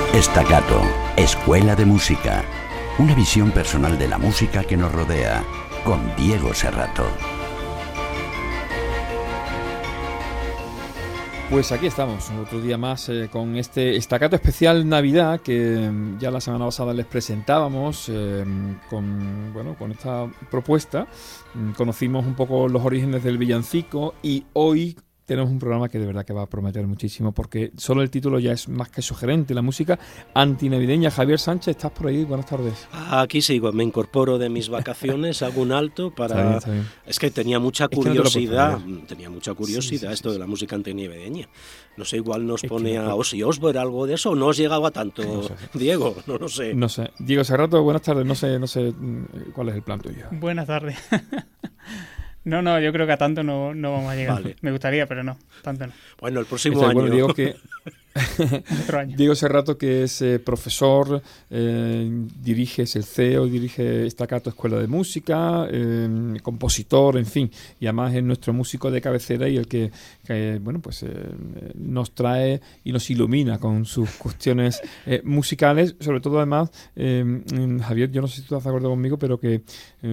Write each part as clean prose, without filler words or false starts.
Staccato, Escuela de Música. Una visión personal de la música que nos rodea, con Diego Serrato. Pues aquí estamos, otro día más con este Staccato especial Navidad que ya la semana pasada les presentábamos con esta propuesta. Conocimos un poco los orígenes del villancico y hoy tenemos un programa que de verdad que va a prometer muchísimo porque solo el título ya es más que sugerente. La música antinavideña. Javier Sánchez, ¿estás por ahí? Buenas tardes. Aquí sigo, me incorporo de mis vacaciones, hago un alto para... Está bien. Es que tenía mucha curiosidad, esto de la música antinavideña. No sé, igual nos pone a Ozzy Osbourne algo de eso, ¿o no os llegaba a tanto, no sé. Diego? No lo sé. No sé. Diego Serrato, buenas tardes, no sé cuál es el plan tuyo. Buenas tardes. No, yo creo que a tanto no vamos a llegar. Vale. Me gustaría, pero no, tanto no. Bueno, el próximo año. Bueno, Diego Serrato, que es profesor, es el CEO, dirige Staccato Escuela de Música, compositor, en fin, y además es nuestro músico de cabecera y el que nos trae y nos ilumina con sus cuestiones musicales, sobre todo además, Javier, yo no sé si tú estás de acuerdo conmigo, pero que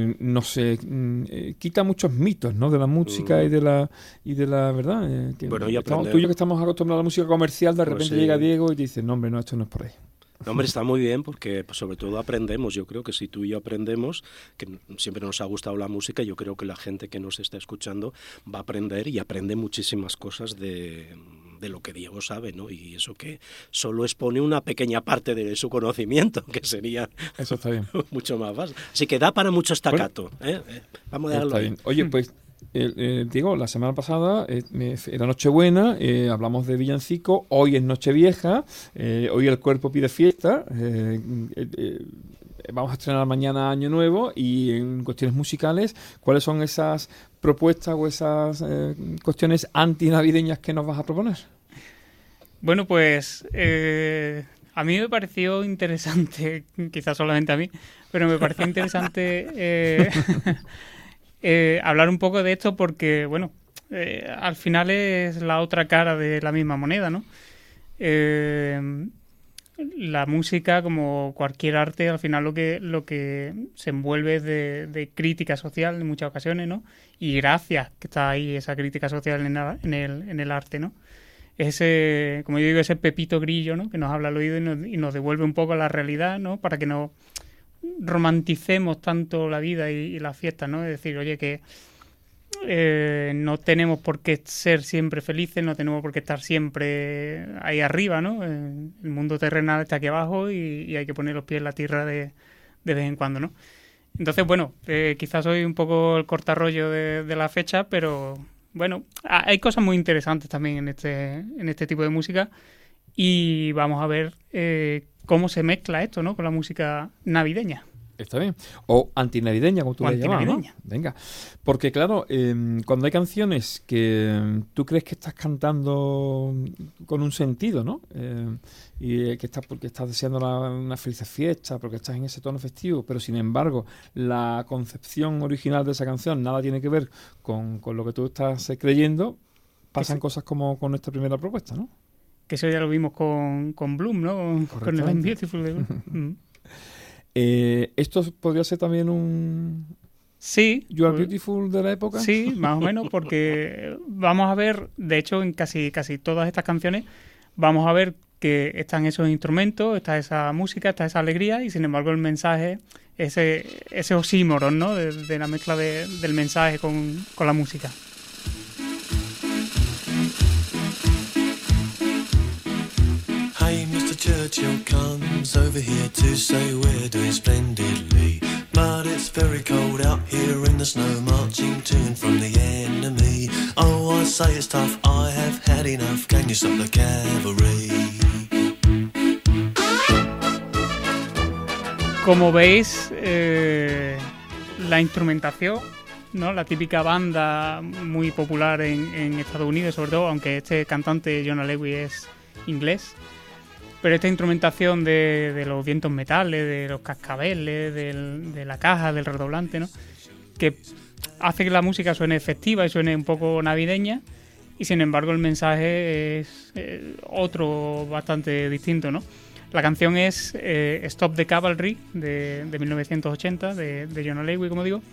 quita muchos mitos, ¿no?, de la música y de la verdad. Tú y yo que estamos acostumbrados a la música comercial, de repente llega Diego y dice, no, hombre, no, esto no es por ahí. No, hombre, está muy bien porque pues, sobre todo aprendemos. Yo creo que si tú y yo aprendemos, que siempre nos ha gustado la música, yo creo que la gente que nos está escuchando va a aprender y aprende muchísimas cosas de lo que Diego sabe, ¿no? Y eso que solo expone una pequeña parte de su conocimiento, que sería eso está bien. Mucho más vasto. Así que da para mucho Staccato. Bueno, vamos a dejarlo está ahí. Bien. Oye, pues Diego, la semana pasada era Nochebuena, hablamos de villancico, hoy es Nochevieja, hoy el cuerpo pide fiesta, vamos a estrenar mañana Año Nuevo y en cuestiones musicales, ¿cuáles son esas propuestas o esas cuestiones antinavideñas que nos vas a proponer? Bueno, pues a mí me pareció interesante, quizás solamente a mí, pero me pareció interesante... hablar un poco de esto porque, bueno, al final es la otra cara de la misma moneda, ¿no? La música, como cualquier arte, al final lo que se envuelve es de crítica social en muchas ocasiones, ¿no? Y gracias que está ahí esa crítica social en el arte, ¿no? Ese, como yo digo, ese pepito grillo, ¿no?, que nos habla al oído y nos devuelve un poco a la realidad, ¿no?, para que no romanticemos tanto la vida y las fiestas, ¿no? Es decir, oye, que no tenemos por qué ser siempre felices, no tenemos por qué estar siempre ahí arriba, ¿no? El mundo terrenal está aquí abajo y hay que poner los pies en la tierra de vez en cuando, ¿no? Entonces, bueno, quizás soy un poco el cortarrollo de la fecha, pero bueno, hay cosas muy interesantes también en este tipo de música y vamos a ver cómo se mezcla esto, ¿no?, con la música navideña. Está bien. O antinavideña, como tú le llamas, ¿no? Venga. Porque, claro, cuando hay canciones que tú crees que estás cantando con un sentido, ¿no? Y que porque estás deseando una feliz fiesta, porque estás en ese tono festivo, pero sin embargo, la concepción original de esa canción nada tiene que ver con lo que tú estás creyendo, pasan cosas como con esta primera propuesta, ¿no? Que eso ya lo vimos con Bloom, ¿no? Con el I'm Beautiful de Bloom. ¿Esto podría ser también un... Sí. You Are Beautiful de la época? Sí, más o menos, porque vamos a ver, de hecho, en casi todas estas canciones, vamos a ver que están esos instrumentos, está esa música, está esa alegría, y sin embargo el mensaje, ese oxímoron, ¿no?, de la mezcla del mensaje con la música. Hey, Mr. Churchill comes over here to say we're doing splendidly, but it's very cold out here in the snow, marching to and from the enemy. Oh, I say it's tough, I have had enough, can you stop the cavalry? Como veis, la instrumentación, ¿no?, la típica banda muy popular en Estados Unidos, sobre todo, aunque este cantante Jonah Lewis es inglés. Pero esta instrumentación de los vientos metales, de los cascabeles, de la caja, del redoblante, ¿no?, que hace que la música suene festiva y suene un poco navideña, y sin embargo el mensaje es otro bastante distinto, ¿no? La canción es Stop the Cavalry de 1980, de John O'Leary, como digo.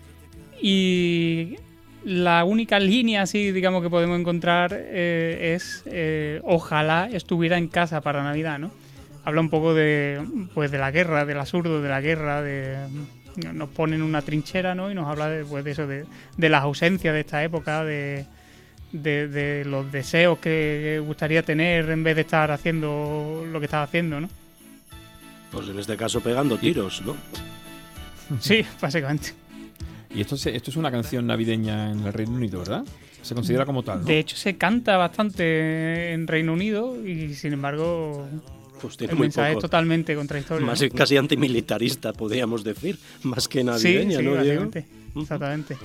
Y la única línea así, digamos, que podemos encontrar es ojalá estuviera en casa para Navidad, ¿no? Habla un poco de la guerra, del absurdo de la guerra, nos pone en una trinchera, ¿no? Y nos habla de eso, de las ausencias de esta época, de los deseos que gustaría tener en vez de estar haciendo lo que estaba haciendo, ¿no? Pues en este caso pegando tiros, ¿no? Sí, básicamente. Y esto es una canción navideña en el Reino Unido, ¿verdad? Se considera como tal, ¿no? De hecho, se canta bastante en Reino Unido y, sin embargo, pues tiene el muy mensaje poco. Es totalmente contradictorio. Más ¿no? Casi antimilitarista, podríamos decir, más que navideña, sí, ¿no, Diego? Exactamente.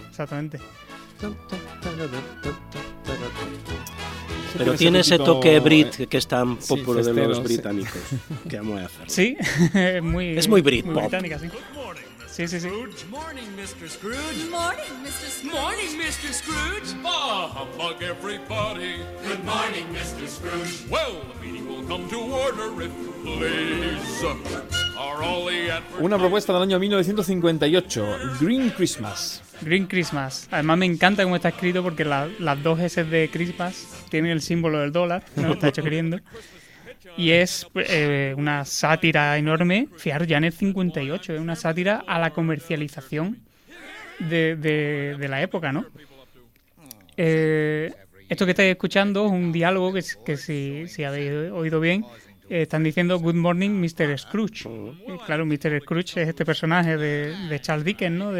Pero tiene ese toque brit que es tan sí, popular de festero, los británicos. ¿Qué vamos a hacer? Sí, es muy Britpop. muy británica, sí. Sí. Good morning, Mr. Scrooge. Good morning, Mr. Scrooge. Morning, Mr. Scrooge. Bah, humbug everybody. Good morning, Mr. Scrooge. Well, the meeting will come to order if you please. Are all the Una propuesta del año 1958, Green Christmas. Green Christmas. Además me encanta cómo está escrito porque las dos S de Christmas tienen el símbolo del dólar, ¿no? Está hecho queriendo. Y es una sátira enorme, fijaros, ya en el 58, es una sátira a la comercialización de la época, ¿no? Esto que estáis escuchando es un diálogo que si habéis oído bien, están diciendo Good morning, Mr. Scrooge. Claro, Mr. Scrooge es este personaje de Charles Dickens, ¿no?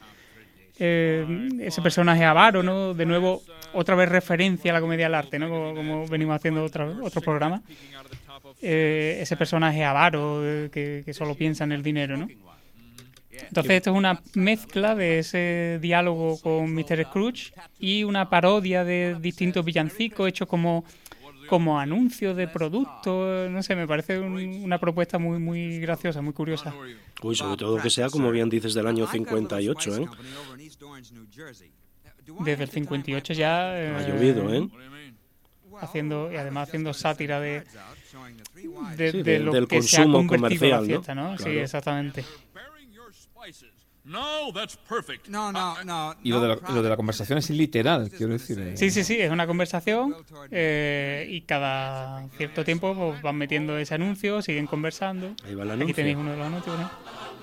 Ese personaje avaro, ¿no? De nuevo, otra vez referencia a la comedia del arte, ¿no? Como venimos haciendo otro programa. Ese personaje avaro que solo piensa en el dinero, ¿no? Entonces esto es una mezcla de ese diálogo con Mr. Scrooge y una parodia de distintos villancicos hechos como anuncios de productos. No sé, me parece una propuesta muy, muy graciosa, muy curiosa. Uy, sobre todo que sea, como bien dices, del año 58, ¿eh? Desde el 58 ya... ha llovido, ¿eh? Además haciendo sátira de lo del que se ha consumo convertido comercial, la fiesta, ¿no? Claro. Sí, exactamente. No, that's perfect. No. Y lo de la conversación es literal, quiero decir. Sí, es una conversación y cada cierto tiempo pues, van metiendo ese anuncio, siguen conversando. Ahí va el Aquí anuncio. tenéis uno de los anuncios, ¿no?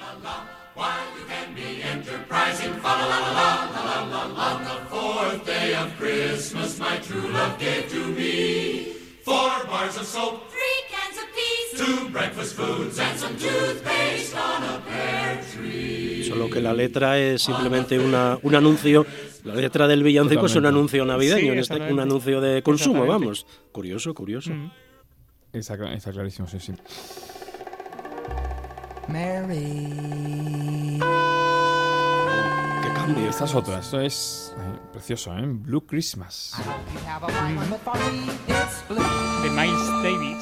Three cans of peas, 2 breakfast foods, and some toothpaste on a pear tree. Solo que la letra es simplemente un anuncio. La letra del villancico es un anuncio navideño, Sí, un anuncio de consumo, Exactamente. vamos. Curioso. Está clarísimo, sí. Mary. Qué cambio. Esta es otra, esto es precioso, ¿eh? Blue Christmas. De Miles Davis.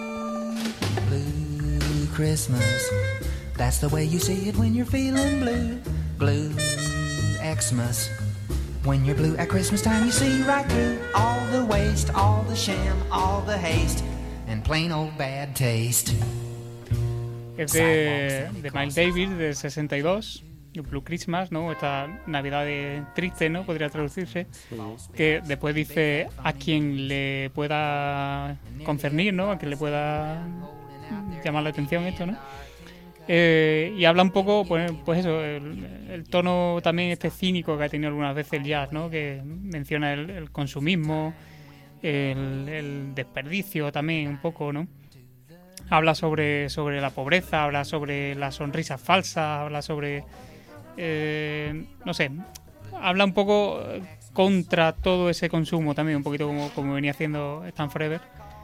Blue Christmas. That's the way you see it when you're feeling blue. Blue Xmas. When you're blue at Christmas time, you see right through all the waste, all the sham, all the haste, and plain old bad taste. Es de Miles Davis, del 62. Blue Christmas, ¿no? Esta Navidad triste, ¿no? Podría traducirse. Que después dice a quien le pueda concernir, ¿no? A quien le pueda llamar la atención esto, ¿no? Y habla un poco, pues eso, el tono también cínico que ha tenido algunas veces el jazz, ¿no? Que menciona el consumismo, el desperdicio también un poco, ¿no? Habla sobre la pobreza, habla sobre las sonrisas falsas, habla sobre... no sé, habla un poco contra todo ese consumo también, un poquito como venía haciendo Stan Forever.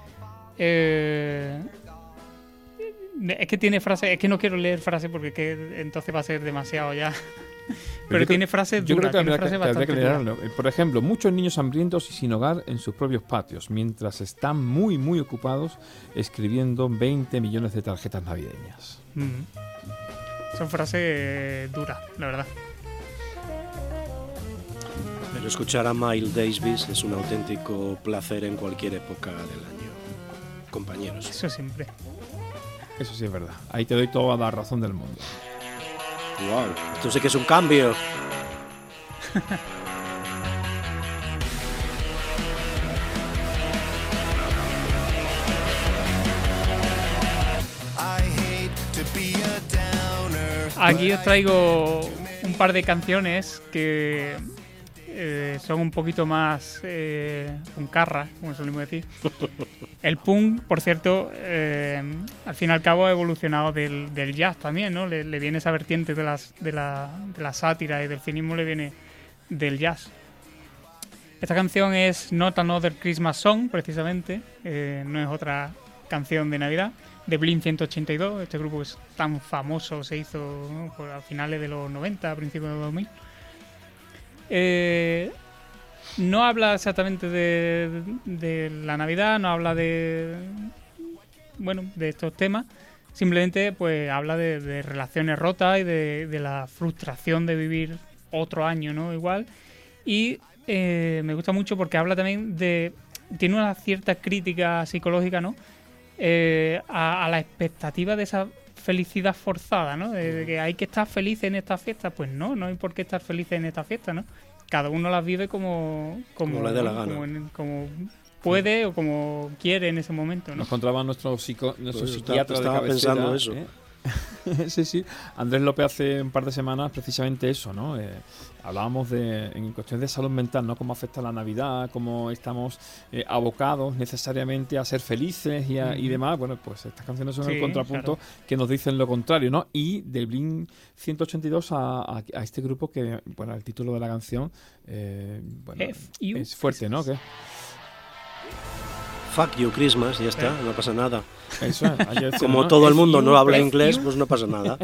Es que tiene frases, es que no quiero leer frases porque es que entonces va a ser demasiado ya. Pero tiene frases duras. Yo creo que tiene habría frases que bastante leerlo. Por ejemplo, muchos niños hambrientos y sin hogar en sus propios patios, mientras están muy, muy ocupados escribiendo 20 millones de tarjetas navideñas. Son frases duras, la verdad. Pero escuchar a Miles Davis es un auténtico placer en cualquier época del año, compañeros. Eso siempre. Eso sí es verdad. Ahí te doy toda la razón del mundo. Wow, esto sí que es un cambio. Aquí os traigo un par de canciones que son un poquito más puncarras, como solemos decir. El punk, por cierto, al fin y al cabo ha evolucionado del jazz también, ¿no? Le viene esa vertiente de la sátira y del cinismo, le viene del jazz. Esta canción es Not Another Christmas Song, precisamente, no es otra canción de Navidad, de Blink 182, este grupo que es tan famoso, se hizo, ¿no?, a finales de los 90, a principios de los 2000. No habla exactamente de la Navidad, no habla de estos temas, simplemente pues habla de relaciones rotas y de la frustración de vivir otro año, ¿no? Igual. Y me gusta mucho porque habla también tiene una cierta crítica psicológica, ¿no? A la expectativa de esa felicidad forzada, ¿no? De que hay que estar feliz en estas fiestas. Pues no hay por qué estar feliz en estas fiestas, ¿no? Cada uno las vive como le dé la gana, como puede o como quiere en ese momento, ¿no? Nos encontraba nuestro psiquiatra de cabecera, pensando eso. Sí. Andrés López hace un par de semanas precisamente eso, ¿no? Hablábamos en cuestiones de salud mental, ¿no? Cómo afecta la Navidad, cómo estamos abocados necesariamente a ser felices y demás. Bueno, pues estas canciones son el contrapunto, claro, que nos dicen lo contrario, ¿no? Y del Blink 182 a este grupo que, bueno, el título de la canción, es fuerte, ¿no? ¿Qué? Fuck you Christmas, ya está, no pasa nada. Eso es, como ¿no? Todo el mundo no habla inglés, pues no pasa nada.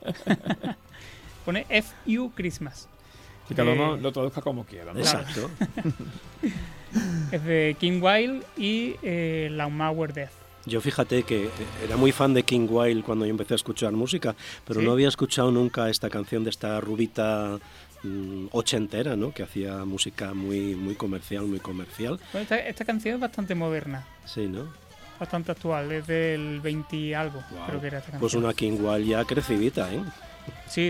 Pone FU Christmas. Que cada uno lo traduzca como quiera, ¿no? Exacto. Es de King Wild y Lawnmower Death. Yo fíjate que era muy fan de King Wild cuando yo empecé a escuchar música, pero no había escuchado nunca esta canción de esta rubita ochentera, ¿no? Que hacía música muy comercial. Bueno, esta canción es bastante moderna. Sí, ¿no? Bastante actual, es del 20 y algo, creo que era esta canción. Pues una King Wild ya crecidita, ¿eh? Sí.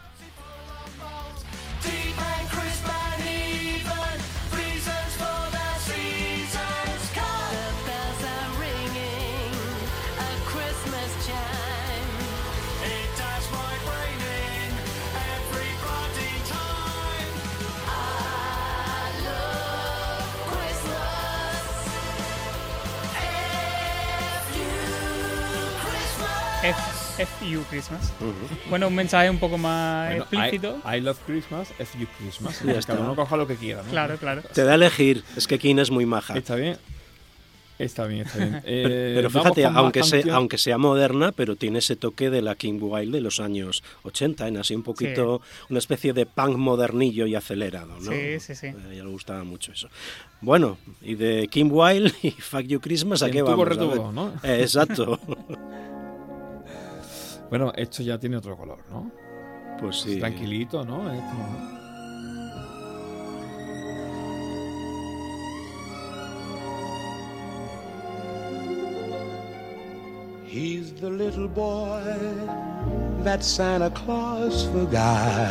FU Christmas. Bueno, un mensaje un poco más explícito. I love Christmas, FU Christmas. Cada uno coja lo que quiera, ¿no? Claro. Te da a elegir. Es que King es muy maja. Está bien. Pero fíjate, aunque sea moderna, pero tiene ese toque de la King Wild de los años 80, en así un poquito, una especie de punk modernillo y acelerado, ¿no? Sí. A ella le gustaba mucho eso. Bueno, y de King Wild y Fuck You Christmas, ¿a qué vamos? Retuvo, ¿no? Exacto. Bueno, esto ya tiene otro color, ¿no? Pues sí. Es tranquilito, ¿no? Es como... He's the little boy that Santa Claus forgot,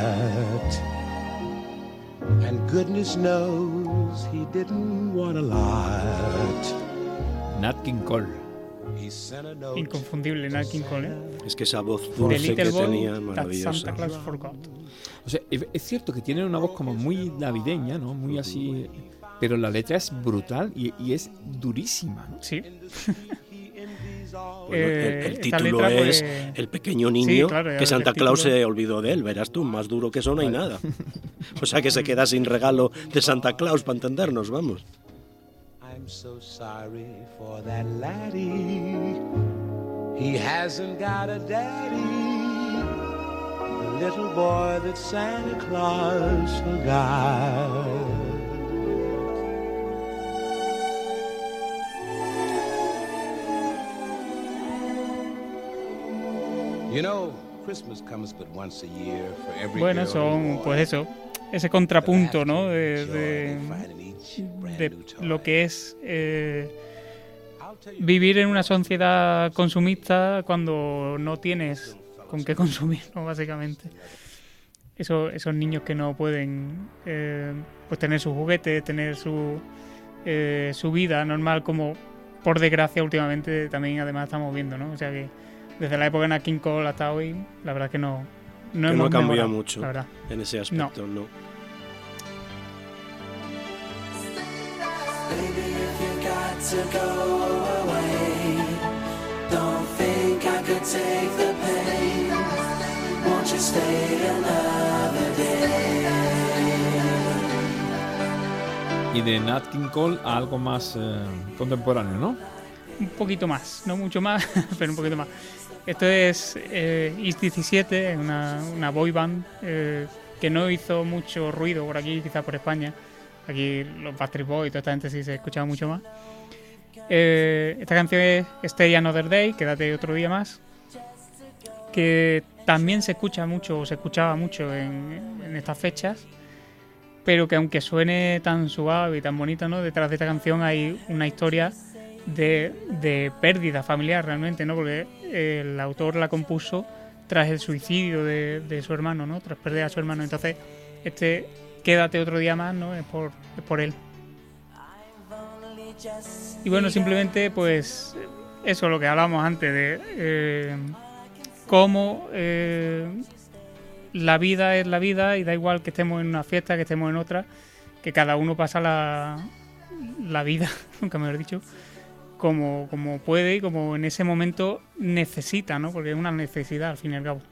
and goodness knows he didn't want a lot. Nat King Cole. Inconfundible, Nat King Cole, ¿eh? Es que esa voz dulce que tenía, maravillosa. Santa Claus forgot. O sea, es cierto que tiene una voz como muy navideña, ¿no? Muy así, pero la letra es brutal y es durísima, ¿no? Sí. Bueno, el título es El pequeño niño, que Santa Claus se olvidó de él. Verás tú, más duro que eso no hay nada. O sea que se queda sin regalo de Santa Claus, para entendernos, vamos. I'm so sorry for that laddie. He hasn't got a daddy. The little boy that Santa Claus forgot. You know, Christmas comes but once a year for every bueno, son, pues eso, ese contrapunto, ¿no? De lo que es vivir en una sociedad consumista cuando no tienes con qué consumir, ¿no? Básicamente. Esos niños que no pueden pues tener sus juguetes, tener su vida normal, como por desgracia últimamente también además estamos viendo, ¿no? O sea que desde la época de Nat King Cole hasta hoy, la verdad es que no hemos ha cambiado mejorado, mucho la verdad. en ese aspecto, no. Baby, if you got to go away, don't think I could take the pain. Won't you stay another day? Y de Nat King Cole a algo más contemporáneo, ¿no? Un poquito más, no mucho más, pero un poquito más. Esto es East 17, una boy band que no hizo mucho ruido por aquí, quizás por España. Aquí los Backstreet Boys y toda esta gente sí se escuchaba mucho más. Esta canción es Stay Another Day, Quédate otro día más, que también se escucha mucho, o se escuchaba mucho en estas fechas, pero que aunque suene tan suave y tan bonita, ¿no? Detrás de esta canción hay una historia de pérdida familiar realmente, ¿no? Porque el autor la compuso tras el suicidio de su hermano, ¿no? Tras perder a su hermano. Entonces, Quédate otro día más, ¿no? Es por él. Y bueno, simplemente pues eso es lo que hablábamos antes de cómo la vida es la vida y da igual que estemos en una fiesta, que estemos en otra, que cada uno pasa la vida, nunca mejor dicho, como puede y como en ese momento necesita, ¿no? Porque es una necesidad al fin y al cabo.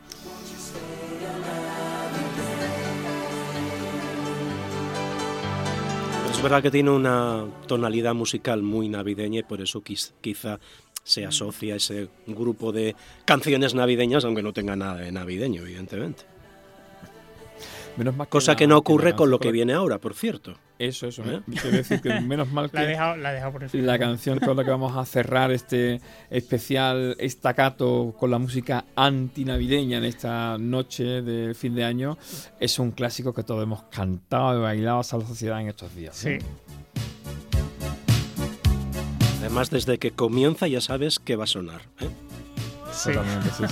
Es verdad que tiene una tonalidad musical muy navideña y por eso quizá se asocia a ese grupo de canciones navideñas, aunque no tenga nada de navideño, evidentemente. Menos mal cosa que no ocurre con lo que viene ahora, por cierto. Eso. Quiero decir que menos mal que la he dejado por el final. La canción con la que vamos a cerrar este especial estacato con la música antinavideña en esta noche de fin de año es un clásico que todos hemos cantado y bailado a la sociedad en estos días. Sí. Además, desde que comienza ya sabes que va a sonar, ¿eh? Sí. Totalmente, sí.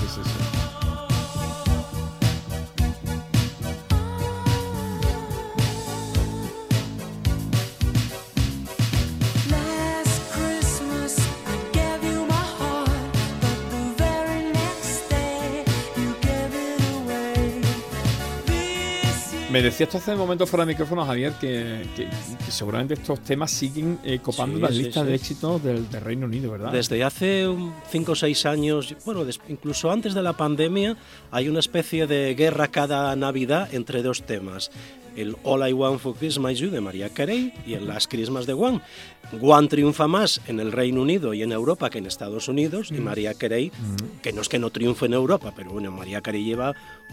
Me decías tú hace un momento fuera de micrófono, Javier, que seguramente estos temas siguen copando las listas de éxitos del Reino Unido, ¿verdad? Desde hace 5 o 6 años, bueno, incluso antes de la pandemia, hay una especie de guerra cada Navidad entre dos temas. El All I Want for Christmas Is You de Mariah Carey y el Last Christmas de One. One triunfa más en el Reino Unido y en Europa que en Estados Unidos, y Mariah Carey, que no es que no triunfe en Europa, pero bueno, Mariah Carey lleva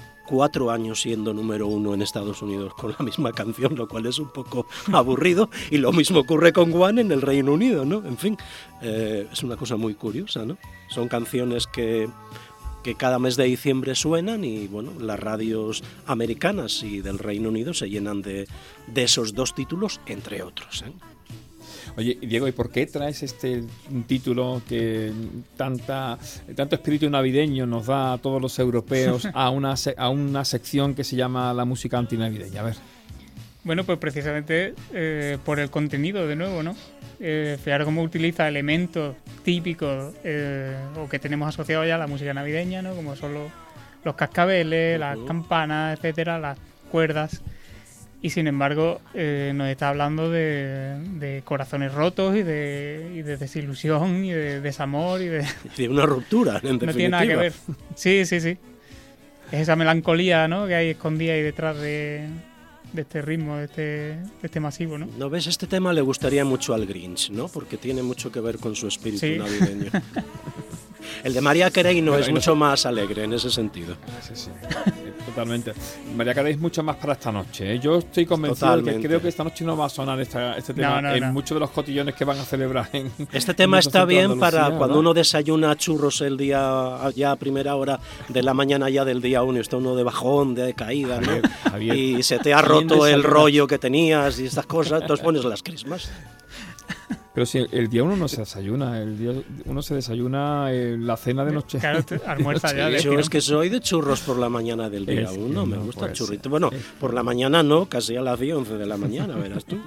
4 años siendo número 1 en Estados Unidos con la misma canción, lo cual es un poco aburrido, y lo mismo ocurre con One en el Reino Unido, ¿no? En fin, es una cosa muy curiosa, ¿no? Son canciones que cada mes de diciembre suenan y, bueno, las radios americanas y del Reino Unido se llenan de esos dos títulos, entre otros, ¿eh? Oye, Diego, ¿y por qué traes este título que tanto espíritu navideño nos da a todos los europeos a una sección que se llama la música antinavideña? A ver. Bueno, pues precisamente por el contenido, de nuevo, ¿no? Fijaros cómo utiliza elementos típicos o que tenemos asociados ya a la música navideña, ¿no? Como son los cascabeles, las campanas, etcétera, las cuerdas. Y sin embargo, nos está hablando de corazones rotos y de desilusión y de desamor y de una ruptura, en definitiva. No tiene nada que ver. Sí. Es esa melancolía, ¿no?, que hay escondida ahí detrás de este ritmo, de este masivo, ¿no? ¿No ves? Este tema le gustaría mucho al Grinch, ¿no? Porque tiene mucho que ver con su espíritu navideño. El de Mariah Carey es mucho más alegre en ese sentido. Sí. Totalmente. Mariah Carey es mucho más para esta noche, ¿eh? Yo estoy convencido de que creo que esta noche no va a sonar este tema en muchos de los cotillones que van a celebrar. Este tema está bien para cuando uno desayuna churros el día ya a primera hora de la mañana ya del día 1, está uno de bajón, de caída, ¿no? Javier, y se te ha roto el rollo que tenías y estas cosas, entonces pones las Christmas. Pero si el día 1 no se desayuna, el día 1 se desayuna la cena de noche. Claro, almuerza ya. Yo es que soy de churros por la mañana del día 1, me gusta el churrito. Bueno, por la mañana no, casi a las 10, 11 de la mañana, verás tú.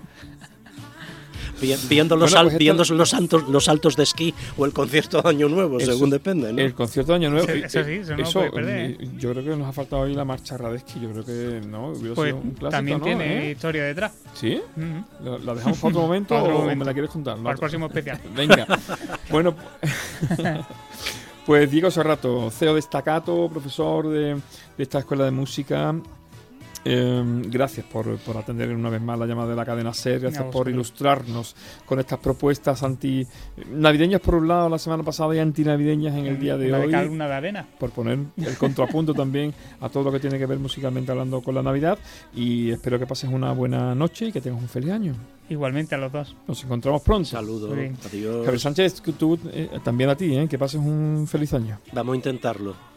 Viendo los saltos de esquí o el concierto de Año Nuevo, según depende, ¿no? El concierto de Año Nuevo. Eso sí, eso no lo puede perder. Yo creo que nos ha faltado ahí la marcha Radetzky. Yo creo que no, hubiera pues sido un clásico, también ¿no? tiene historia detrás. ¿Sí? ¿La dejamos para otro momento o me la quieres contar? Para el próximo especial. Venga. Bueno, pues Diego Serrato, CEO de Staccato, profesor de esta escuela de música. Gracias por atender una vez más la llamada de la cadena SER, gracias por ilustrarnos con estas propuestas navideñas por un lado la semana pasada y antinavideñas en el día de hoy. La luna de arena. Por poner el contrapunto también a todo lo que tiene que ver musicalmente hablando con la Navidad, y espero que pases una buena noche y que tengas un feliz año. Igualmente a los dos. Nos encontramos pronto. Saludos, adiós. Javier Sánchez, tú también a ti, que pases un feliz año. Vamos a intentarlo.